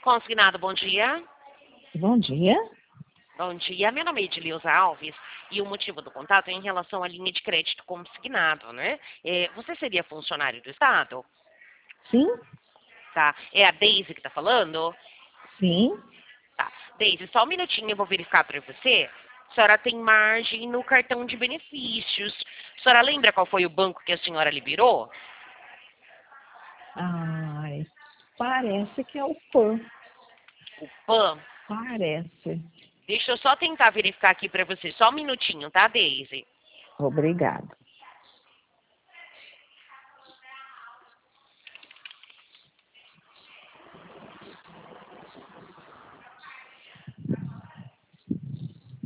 Consignado, bom dia. Bom dia. Bom dia, meu nome é Edileuza Alves e o motivo do contato é em relação à linha de crédito consignado, né? Você seria funcionário do Estado? Sim, Tá. É a Deise que está falando? sim. Tá. Deise, só um minutinho, eu vou verificar para você. A senhora tem margem no cartão de benefícios. A senhora lembra qual foi o banco que a senhora liberou? Ai, parece que é o PAN. O PAN. Parece. Deixa eu só tentar verificar aqui para você. Só um minutinho, tá, Deise? Obrigada.